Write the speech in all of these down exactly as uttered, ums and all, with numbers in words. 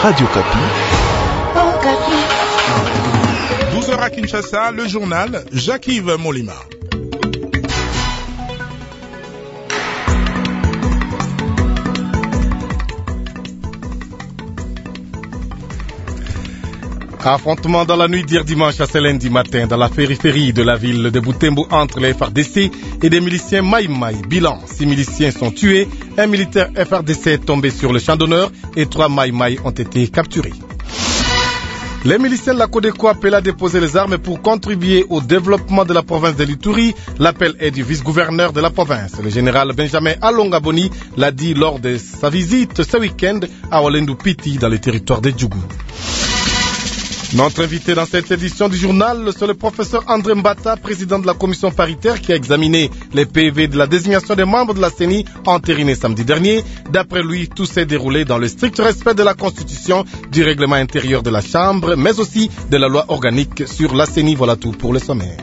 Radio Kapi. Oh, Kapi. douze heures à Kinshasa, le journal Jacques-Yves Molima. Affrontement dans la nuit d'hier dimanche à ce lundi matin dans la périphérie de la ville de Butembo entre les F R D C et des miliciens Maï Maï. Bilan, six miliciens sont tués, un militaire F R D C est tombé sur le champ d'honneur et trois Maï Maï ont été capturés. Les miliciens de la Codeco appellent à déposer les armes pour contribuer au développement de la province de l'Ituri. L'appel est du vice-gouverneur de la province. Le général Benjamin Alongaboni l'a dit lors de sa visite ce week-end à Walendu Piti dans le territoire de Djougou. Notre invité dans cette édition du journal, c'est le professeur André Mbata, président de la commission paritaire qui a examiné les P V de la désignation des membres de la C E N I entériné samedi dernier. D'après lui, tout s'est déroulé dans le strict respect de la Constitution, du règlement intérieur de la Chambre, mais aussi de la loi organique sur la C E N I. Voilà tout pour le sommaire.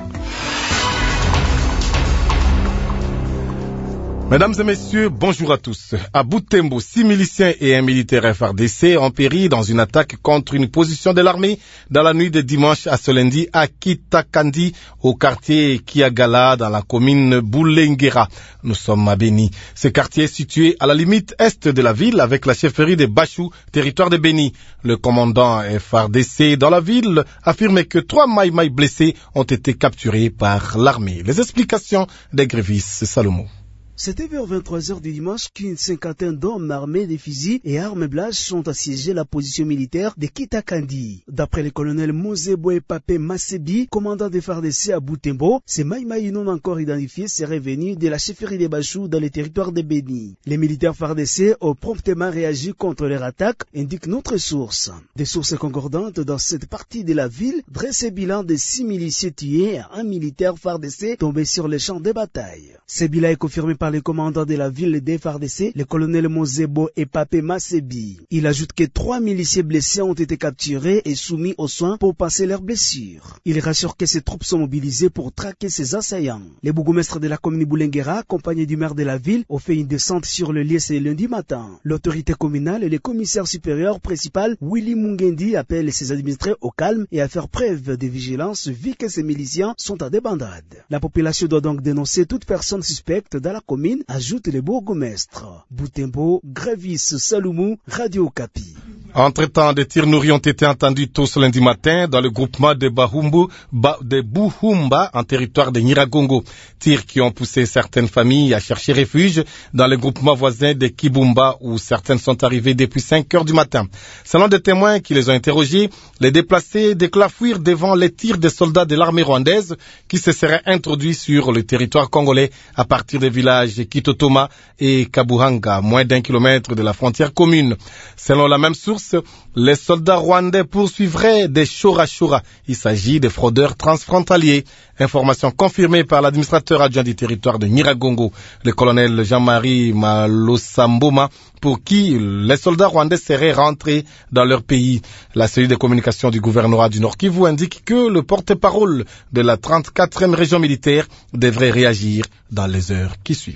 Mesdames et messieurs, bonjour à tous. À Butembo, six miliciens et un militaire F R D C ont péri dans une attaque contre une position de l'armée dans la nuit de dimanche à ce lundi à Kitakandi, au quartier Kiagala, dans la commune Boulengera. Nous sommes à Beni. Ce quartier est situé à la limite est de la ville avec la chefferie de Bachou, territoire de Beni. Le commandant F R D C dans la ville affirme que trois Maï Maï blessés ont été capturés par l'armée. Les explications des grévistes Salomon. C'était vers vingt-trois heures du dimanche qu'une cinquantaine d'hommes armés de fusils et armes blanches ont assiégé la position militaire de Kitakandi. D'après le colonel Mosebo Pape Masebi, commandant des F A R D C à Butembo, ces Maï Maï non encore identifiés seraient venus de la chefferie des Bachou dans le territoire de Beni. Les militaires F A R D C ont promptement réagi contre leur attaque, indique notre source. Des sources concordantes dans cette partie de la ville dressent le bilan de six miliciens tués et un militaire F A R D C tombé sur les champs de bataille. Ce bilan est confirmé par le commandant de la ville des F A R D C, le colonel Mosebo et Pape Masebi. Il ajoute que trois miliciens blessés ont été capturés et soumis aux soins pour passer leurs blessures. Il rassure que ses troupes sont mobilisées pour traquer ses assaillants. Les bourgmestres de la commune Boulengera, accompagnés du maire de la ville, ont fait une descente sur le lieu ce lundi matin. L'autorité communale et le commissaire supérieur principal, Willy Mungendi, appellent ses administrés au calme et à faire preuve de vigilance vu que ces miliciens sont à débandade. La population doit donc dénoncer toute personne suspecte dans la commune, ajoute le bourgmestre. Butembo, Grévis Salomon, Radio Kapi. Entre-temps, des tirs nourris ont été entendus tôt ce lundi matin dans le groupement de Bahumbu, ba, de Buhumba, en territoire de Nyiragongo. Tirs qui ont poussé certaines familles à chercher refuge dans le groupement voisin de Kibumba, où certaines sont arrivées depuis cinq heures du matin. Selon des témoins qui les ont interrogés, les déplacés déclarent fuir devant les tirs des soldats de l'armée rwandaise qui se seraient introduits sur le territoire congolais à partir des villages Kitotoma et Kabuhanga, moins d'un kilomètre de la frontière commune. Selon la même source, les soldats rwandais poursuivraient des chora-chora. Il s'agit de fraudeurs transfrontaliers. Information confirmée par l'administrateur adjoint du territoire de Nyiragongo, le colonel Jean-Marie Malosamboma, pour qui les soldats rwandais seraient rentrés dans leur pays. La cellule de communication du gouvernorat du Nord Kivu indique que le porte-parole de la trente-quatrième région militaire devrait réagir dans les heures qui suivent.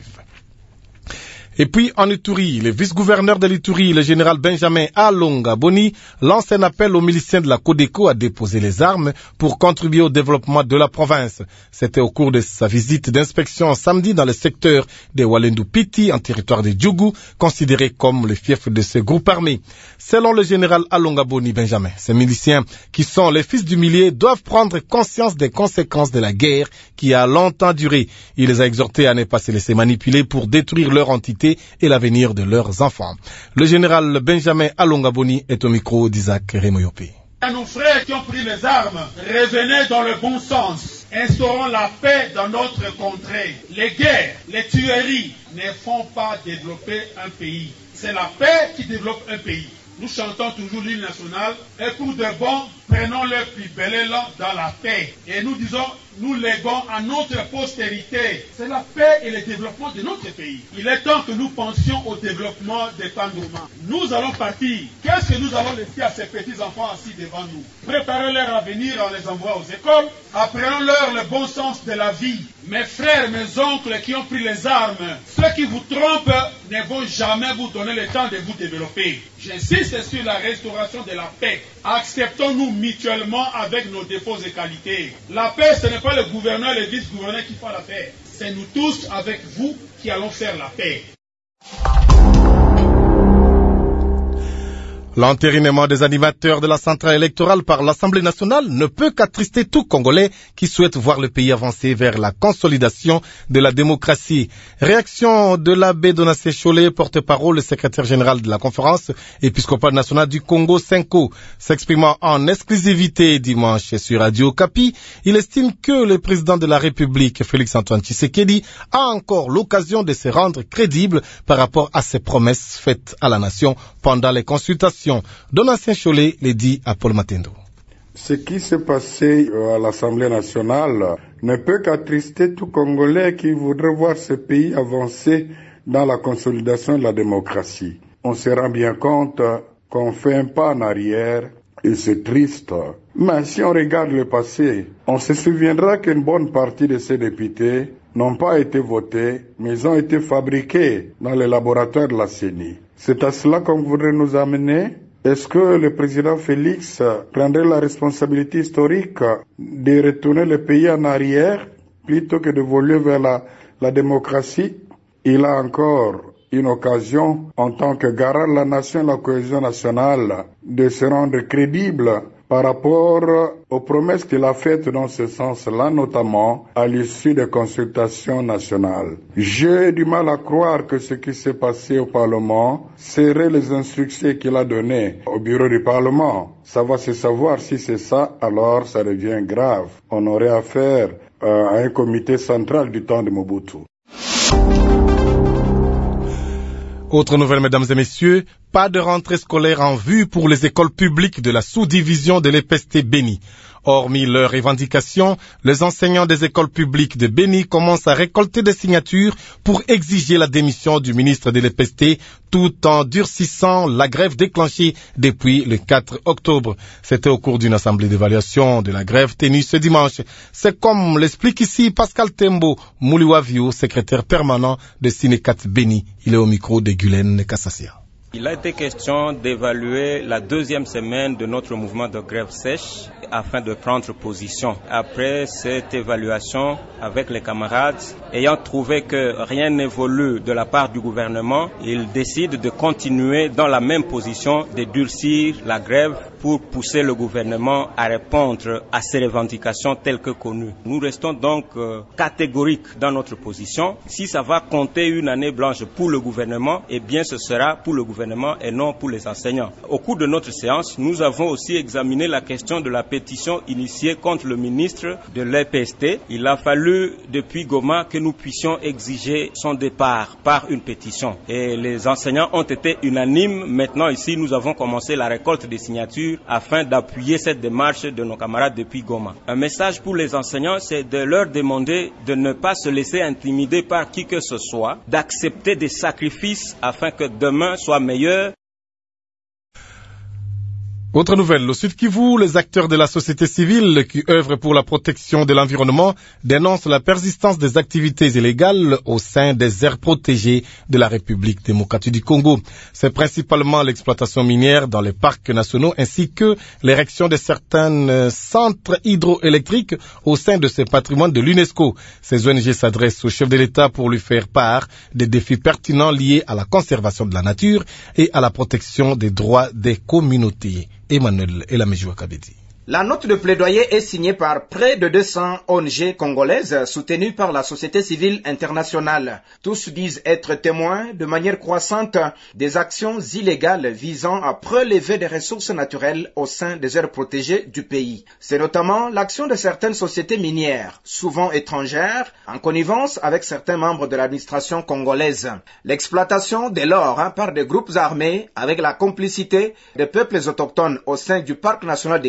Et puis, en Ituri, le vice-gouverneur de l'Ituri, le général Benjamin Alongaboni, lance un appel aux miliciens de la Codeco à déposer les armes pour contribuer au développement de la province. C'était au cours de sa visite d'inspection samedi dans le secteur de Walendu Piti, en territoire de Djougou, considéré comme le fief de ce groupe armé. Selon le général Alongaboni Benjamin, ces miliciens, qui sont les fils du milieu, doivent prendre conscience des conséquences de la guerre qui a longtemps duré. Il les a exhortés à ne pas se laisser manipuler pour détruire leur entité et l'avenir de leurs enfants. Le général Benjamin Alongaboni est au micro d'Isaac Remoyopé. À nos frères qui ont pris les armes, revenez dans le bon sens. Instaurons la paix dans notre contrée. Les guerres, les tueries ne font pas développer un pays. C'est la paix qui développe un pays. Nous chantons toujours l'hymne national et pour de bon, prenons le plus bel élan dans la paix. Et nous disons, nous léguons à notre postérité, c'est la paix et le développement de notre pays. Il est temps que nous pensions au développement des Pandouma. Nous allons partir. Qu'est-ce que nous allons laisser à ces petits-enfants assis devant nous? Préparons leur avenir en les envoyant aux écoles. Apprenons-leur le bon sens de la vie. Mes frères, mes oncles qui ont pris les armes, ceux qui vous trompent ne vont jamais vous donner le temps de vous développer. J'insiste sur la restauration de la paix. Acceptons-nous mutuellement avec nos défauts et qualités. La paix, ce n'est pas le gouverneur et le vice-gouverneur qui font la paix. C'est nous tous avec vous qui allons faire la paix. L'entérinement des animateurs de la centrale électorale par l'Assemblée nationale ne peut qu'attrister tout Congolais qui souhaite voir le pays avancer vers la consolidation de la démocratie. Réaction de l'abbé Donatien Cholet, porte-parole, le secrétaire général de la conférence épiscopale nationale du Congo, Senko. S'exprimant en exclusivité dimanche sur Radio Okapi, il estime que le président de la République, Félix-Antoine Tshisekedi, a encore l'occasion de se rendre crédible par rapport à ses promesses faites à la nation pendant les consultations. Donatien Cholet les dit à Paul Matendo. Ce qui s'est passé à l'Assemblée nationale ne peut qu'attrister tout Congolais qui voudrait voir ce pays avancer dans la consolidation de la démocratie. On se rend bien compte qu'on fait un pas en arrière et c'est triste. Mais si on regarde le passé, on se souviendra qu'une bonne partie de ces députés n'ont pas été votés, mais ils ont été fabriqués dans les laboratoires de la C E N I. C'est à cela qu'on voudrait nous amener. Est-ce que le président Félix prendrait la responsabilité historique de retourner le pays en arrière plutôt que d'évoluer vers la, la démocratie? Il a encore une occasion, en tant que garant de la nation et la cohésion nationale, de se rendre crédible par rapport aux promesses qu'il a faites dans ce sens-là, notamment à l'issue des consultations nationales. J'ai du mal à croire que ce qui s'est passé au Parlement seraient les instructions qu'il a données au bureau du Parlement. Ça va se savoir. Si c'est ça, alors ça devient grave. On aurait affaire euh, à un comité central du temps de Mobutu. Autre nouvelle, mesdames et messieurs, pas de rentrée scolaire en vue pour les écoles publiques de la sous-division de l'E P S T Béni. Hormis leurs revendications, les enseignants des écoles publiques de Béni commencent à récolter des signatures pour exiger la démission du ministre de l'E P S T tout en durcissant la grève déclenchée depuis le quatre octobre. C'était au cours d'une assemblée d'évaluation de la grève tenue ce dimanche. C'est comme l'explique ici Pascal Tembo Mouliwavio, secrétaire permanent de Sinecat Béni. Il est au micro de Guylaine Kassassia. Il a été question d'évaluer la deuxième semaine de notre mouvement de grève sèche afin de prendre position. Après cette évaluation avec les camarades, ayant trouvé que rien n'évolue de la part du gouvernement, ils décident de continuer dans la même position, de durcir la grève pour pousser le gouvernement à répondre à ces revendications telles que connues. Nous restons donc euh, catégoriques dans notre position. Si ça va compter une année blanche pour le gouvernement, eh bien ce sera pour le gouvernement et non pour les enseignants. Au cours de notre séance, nous avons aussi examiné la question de la pétition initiée contre le ministre de l'E P S T. Il a fallu depuis Goma que nous puissions exiger son départ par une pétition. Et les enseignants ont été unanimes. Maintenant ici, nous avons commencé la récolte des signatures afin d'appuyer cette démarche de nos camarades depuis Goma. Un message pour les enseignants, c'est de leur demander de ne pas se laisser intimider par qui que ce soit, d'accepter des sacrifices afin que demain soit meilleur. Autre nouvelle, au Sud Kivu, les acteurs de la société civile qui œuvrent pour la protection de l'environnement dénoncent la persistance des activités illégales au sein des aires protégées de la République démocratique du Congo. C'est principalement l'exploitation minière dans les parcs nationaux ainsi que l'érection de certains centres hydroélectriques au sein de ces patrimoines de l'UNESCO. Ces O N G s'adressent au chef de l'État pour lui faire part des défis pertinents liés à la conservation de la nature et à la protection des droits des communautés. Emmanuel Elamejoua Kabedi. La note de plaidoyer est signée par près de deux cents O N G congolaises soutenues par la société civile internationale. Tous disent être témoins de manière croissante des actions illégales visant à prélever des ressources naturelles au sein des aires protégées du pays. C'est notamment l'action de certaines sociétés minières, souvent étrangères, en connivence avec certains membres de l'administration congolaise. L'exploitation de l'or hein, par des groupes armés avec la complicité des peuples autochtones au sein du parc national de Kaouzi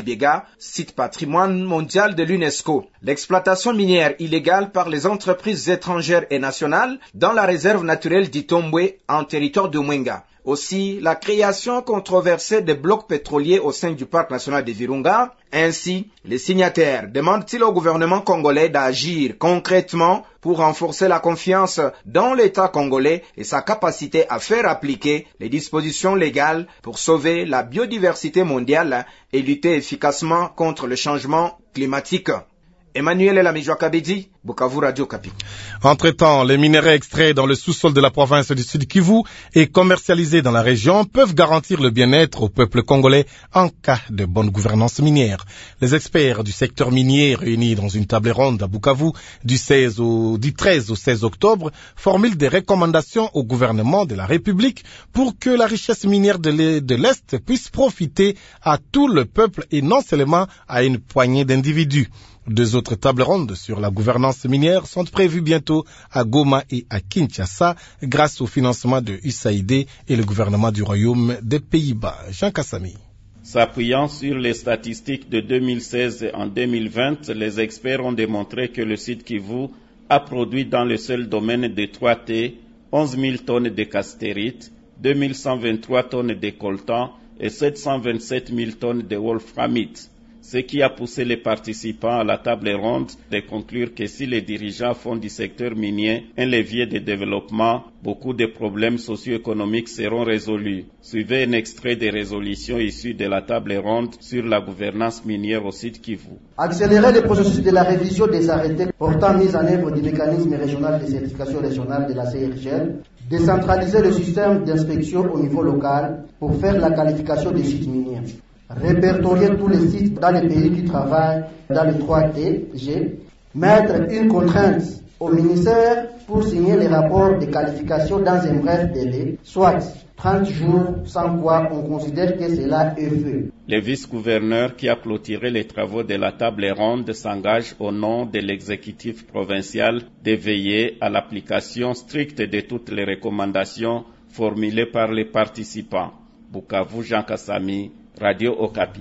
Biega, site patrimoine mondial de l'UNESCO. L'exploitation minière illégale par les entreprises étrangères et nationales dans la réserve naturelle d'Itombwe en territoire de Mwenga. Aussi, la création controversée des blocs pétroliers au sein du parc national de Virunga. Ainsi, les signataires demandent-ils au gouvernement congolais d'agir concrètement pour renforcer la confiance dans l'État congolais et sa capacité à faire appliquer les dispositions légales pour sauver la biodiversité mondiale et lutter efficacement contre le changement climatique. Emmanuel Lamijwa Kabedi, Bukavu Radio Kapi. Entre-temps, les minerais extraits dans le sous-sol de la province du Sud Kivu et commercialisés dans la région peuvent garantir le bien-être au peuple congolais en cas de bonne gouvernance minière. Les experts du secteur minier réunis dans une table ronde à Bukavu du, seize au, du treize au seize octobre formulent des recommandations au gouvernement de la République pour que la richesse minière de l'Est puisse profiter à tout le peuple et non seulement à une poignée d'individus. Deux autres tables rondes sur la gouvernance minière sont prévues bientôt à Goma et à Kinshasa grâce au financement de U S A I D et le gouvernement du Royaume des Pays-Bas. Jean Kassami. S'appuyant sur les statistiques de deux mille seize et en deux mille vingt, les experts ont démontré que le Sud Kivu a produit dans le seul domaine de trois T onze mille tonnes de castérite, deux mille cent vingt-trois tonnes de coltan et sept cent vingt-sept mille tonnes de wolframite. Ce qui a poussé les participants à la table ronde de conclure que si les dirigeants font du secteur minier un levier de développement, beaucoup de problèmes socio-économiques seront résolus. Suivez un extrait des résolutions issues de la table ronde sur la gouvernance minière au Sud Kivu. Accélérer le processus de la révision des arrêtés portant mise en œuvre du mécanisme régional de certification régionale de la C R G L, décentraliser le système d'inspection au niveau local pour faire la qualification des sites miniers. Répertorier tous les sites dans les pays qui travaillent dans les trois T G, mettre une contrainte au ministère pour signer les rapports de qualification dans un bref délai, soit trente jours, sans quoi on considère que cela est fait. Le vice-gouverneur qui a clôturé les travaux de la table ronde s'engage au nom de l'exécutif provincial de veiller à l'application stricte de toutes les recommandations formulées par les participants. Bukavu, Jean Kassami, Radio Okapi.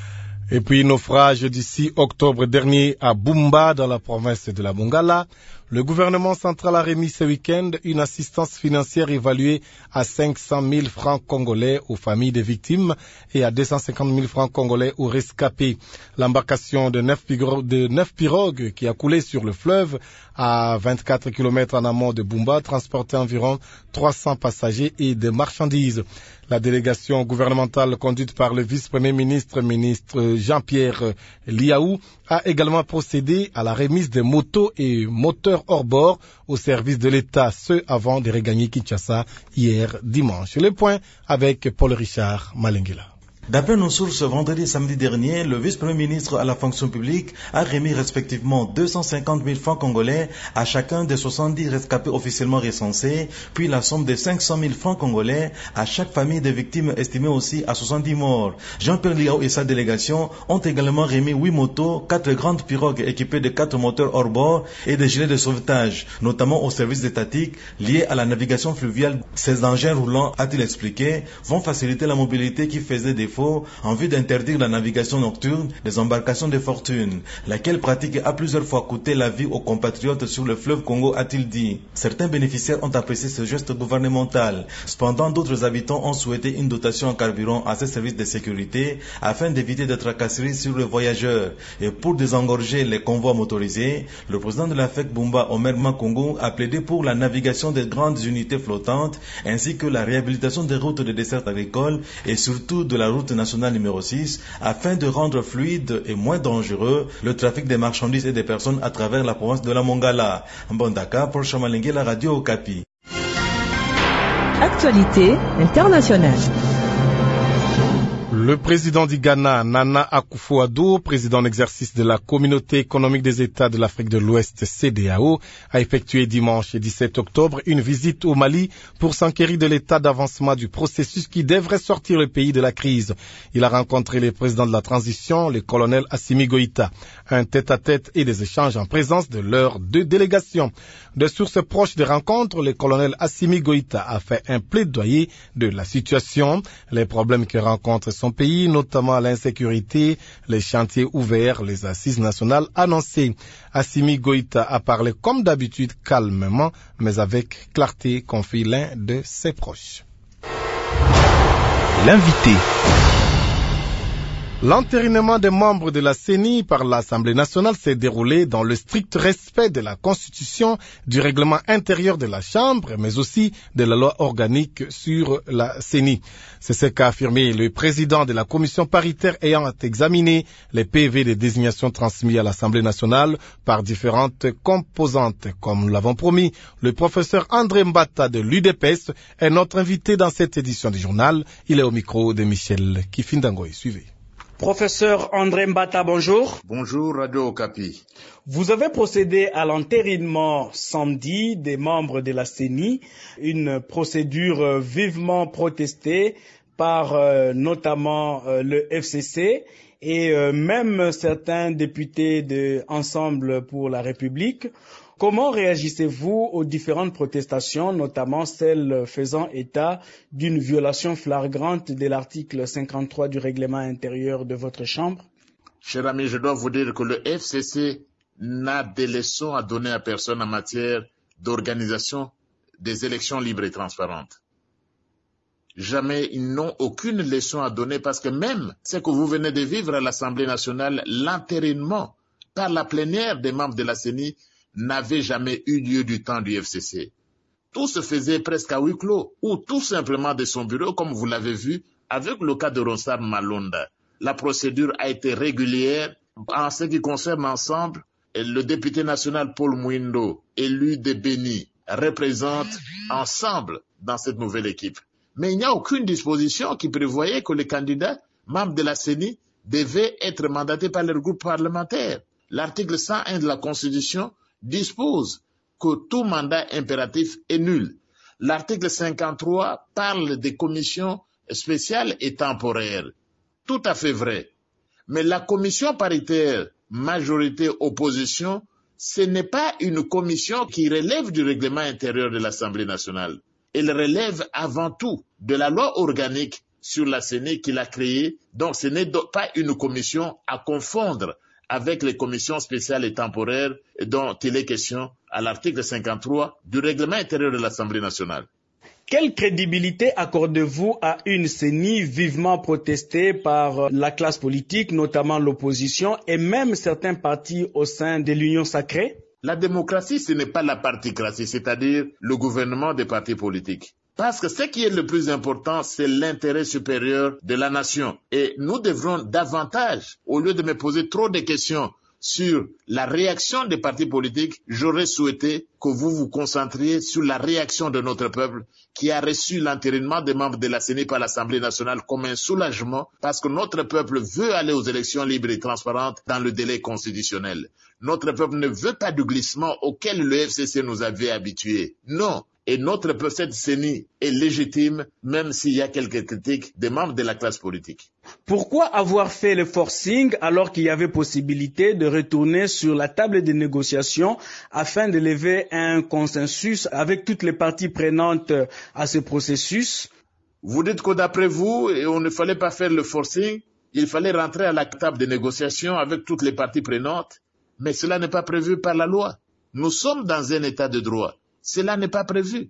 Et puis, naufrage du six octobre dernier à Bumba, dans la province de la Mongala. Le gouvernement central a remis ce week-end une assistance financière évaluée à cinq cent mille francs congolais aux familles des victimes et à deux cent cinquante mille francs congolais aux rescapés. L'embarcation de neuf, pirogues, de neuf pirogues qui a coulé sur le fleuve à vingt-quatre kilomètres en amont de Bumba transportait environ trois cents passagers et des marchandises. La délégation gouvernementale conduite par le vice-premier ministre, ministre Jean-Pierre Liaou, a également procédé à la remise des motos et moteurs hors bord au service de l'État, ce avant de regagner Kinshasa hier dimanche. Le point avec Paul Richard Malengela. D'après nos sources, vendredi et samedi dernier, le vice-premier ministre à la fonction publique a remis respectivement deux cent cinquante mille francs congolais à chacun des soixante-dix rescapés officiellement recensés, puis la somme de cinq cent mille francs congolais à chaque famille des victimes estimée aussi à soixante-dix morts. Jean-Pierre Liao et sa délégation ont également remis huit motos, quatre grandes pirogues équipées de quatre moteurs hors bord et des gilets de sauvetage, notamment aux services étatiques liés à la navigation fluviale. Ces engins roulants, a-t-il expliqué, vont faciliter la mobilité qui faisait défaut en vue d'interdire la navigation nocturne des embarcations de fortune, laquelle pratique a plusieurs fois coûté la vie aux compatriotes sur le fleuve Congo, a-t-il dit. Certains bénéficiaires ont apprécié ce geste gouvernemental. Cependant, d'autres habitants ont souhaité une dotation en carburant à ces services de sécurité afin d'éviter des tracasseries sur les voyageurs. Et pour désengorger les convois motorisés, le président de la F E C Bumba, Omer Makongo, a plaidé pour la navigation des grandes unités flottantes ainsi que la réhabilitation des routes de dessert agricole et surtout de la route nationale numéro six afin de rendre fluide et moins dangereux le trafic des marchandises et des personnes à travers la province de la Mongala. Mbondaka pour Chamalengue, la radio Okapi. Actualité internationale. Le président du Ghana, Nana Akufo-Addo, président en exercice de la Communauté économique des États de l'Afrique de l'Ouest, C D A O, a effectué dimanche dix-sept octobre une visite au Mali pour s'enquérir de l'état d'avancement du processus qui devrait sortir le pays de la crise. Il a rencontré le président de la transition, le colonel Assimi Goïta. Un tête-à-tête et des échanges en présence de leurs deux délégations. De sources proches des rencontres, le colonel Assimi Goïta a fait un plaidoyer de la situation, les problèmes que rencontre son pays, notamment l'insécurité, les chantiers ouverts, les assises nationales annoncées. Assimi Goïta a parlé comme d'habitude calmement, mais avec clarté, confie l'un de ses proches. L'invité. L'entérinement des membres de la C E N I par l'Assemblée nationale s'est déroulé dans le strict respect de la Constitution, du règlement intérieur de la Chambre, mais aussi de la loi organique sur la C E N I. C'est ce qu'a affirmé le président de la commission paritaire ayant examiné les P V de désignation transmis à l'Assemblée nationale par différentes composantes. Comme nous l'avons promis, le professeur André Mbata de l'U D P S est notre invité dans cette édition du journal. Il est au micro de Michel Kifindangoy. Suivez. Professeur André Mbata, bonjour. Bonjour, Radio Okapi. Vous avez procédé à l'entérinement samedi des membres de la C E N I, une procédure vivement protestée par euh, notamment euh, le F C C et euh, même certains députés de Ensemble pour la République. Comment réagissez-vous aux différentes protestations, notamment celles faisant état d'une violation flagrante de l'article cinquante-trois du règlement intérieur de votre Chambre? Cher ami, je dois vous dire que le F C C n'a des leçons à donner à personne en matière d'organisation des élections libres et transparentes. Jamais ils n'ont aucune leçon à donner parce que même ce que vous venez de vivre à l'Assemblée nationale, l'entérinement par la plénière des membres de la C E N I, n'avait jamais eu lieu du temps du F C C. Tout se faisait presque à huis clos, ou tout simplement de son bureau, comme vous l'avez vu avec le cas de Ronsard Malonda. La procédure a été régulière. En ce qui concerne Ensemble, le député national Paul Mouindo, élu de Béni, représente Ensemble dans cette nouvelle équipe. Mais il n'y a aucune disposition qui prévoyait que les candidats, membres de la C E N I, devaient être mandatés par leur groupe parlementaire. L'article cent un de la Constitution dispose que tout mandat impératif est nul. L'article cinquante-trois parle des commissions spéciales et temporaires. Tout à fait vrai. Mais la commission paritaire, majorité-opposition, ce n'est pas une commission qui relève du règlement intérieur de l'Assemblée nationale. Elle relève avant tout de la loi organique sur la C E N I qu'il a créée. Donc ce n'est pas une commission à confondre avec les commissions spéciales et temporaires dont il est question à l'article cinquante-trois du règlement intérieur de l'Assemblée nationale. Quelle crédibilité accordez-vous à une C E N I vivement protestée par la classe politique, notamment l'opposition et même certains partis au sein de l'Union sacrée? La démocratie, ce n'est pas la particratie, c'est-à-dire le gouvernement des partis politiques. Parce que ce qui est le plus important, c'est l'intérêt supérieur de la nation. Et nous devrons davantage, au lieu de me poser trop de questions sur la réaction des partis politiques, j'aurais souhaité que vous vous concentriez sur la réaction de notre peuple qui a reçu l'entérinement des membres de la C E N I par l'Assemblée nationale comme un soulagement parce que notre peuple veut aller aux élections libres et transparentes dans le délai constitutionnel. Notre peuple ne veut pas du glissement auquel le F C C nous avait habitués. Non. Et notre peuple, cette C E N I est légitime, même s'il y a quelques critiques des membres de la classe politique. Pourquoi avoir fait le forcing alors qu'il y avait possibilité de retourner sur la table des négociations afin de lever un consensus avec toutes les parties prenantes à ce processus? Vous dites que d'après vous, on ne fallait pas faire le forcing, il fallait rentrer à la table des négociations avec toutes les parties prenantes, mais cela n'est pas prévu par la loi. Nous sommes dans un état de droit. Cela n'est pas prévu.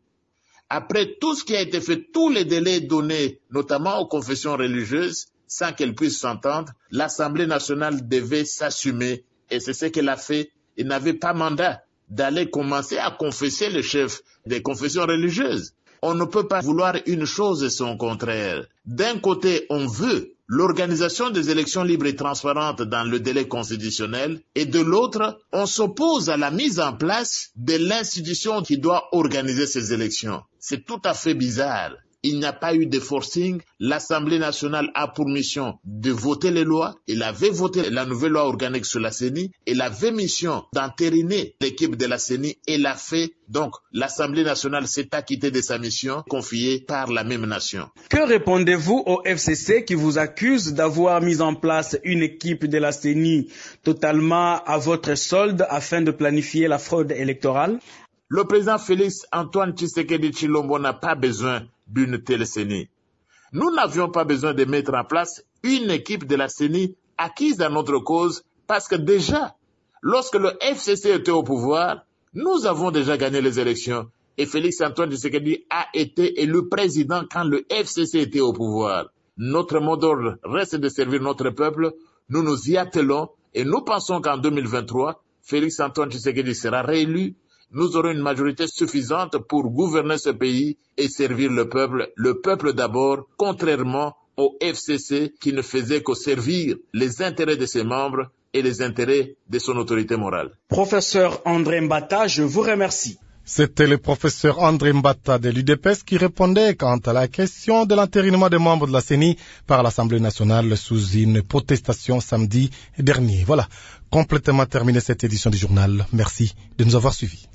Après tout ce qui a été fait, tous les délais donnés, notamment aux confessions religieuses, sans qu'elles puissent s'entendre, l'Assemblée nationale devait s'assumer. Et c'est ce qu'elle a fait. Elle n'avait pas mandat d'aller commencer à confesser le chef des confessions religieuses. On ne peut pas vouloir une chose et son contraire. D'un côté, on veut l'organisation des élections libres et transparentes dans le délai constitutionnel et de l'autre, on s'oppose à la mise en place de l'institution qui doit organiser ces élections. C'est tout à fait bizarre. Il n'y a pas eu de forcing. L'Assemblée nationale a pour mission de voter les lois. Elle avait voté la nouvelle loi organique sur la C E N I. Elle avait mission d'entériner l'équipe de la C E N I. Elle l'a fait. Donc, l'Assemblée nationale s'est acquittée de sa mission confiée par la même nation. Que répondez-vous au F C C qui vous accuse d'avoir mis en place une équipe de la C E N I totalement à votre solde afin de planifier la fraude électorale? Le président Félix Antoine Tshisekedi Tshilombo n'a pas besoin d'une telle C E N I. nous n'avions pas besoin de mettre en place une équipe de la C E N I acquise à notre cause, parce que déjà, lorsque le F C C était au pouvoir, nous avons déjà gagné les élections et Félix Antoine Tshisekedi a été élu président quand le F C C était au pouvoir. Notre mot d'ordre reste de servir notre peuple, nous nous y attelons et nous pensons qu'en deux mille vingt-trois, Félix Antoine Tshisekedi sera réélu. Nous aurons une majorité suffisante pour gouverner ce pays et servir le peuple, le peuple d'abord, contrairement au F C C qui ne faisait que servir les intérêts de ses membres et les intérêts de son autorité morale. Professeur André Mbata, je vous remercie. C'était le professeur André Mbata de l'U D P S qui répondait quant à la question de l'entérinement des membres de la C E N I par l'Assemblée nationale sous une protestation samedi dernier. Voilà, complètement terminé cette édition du journal. Merci de nous avoir suivis.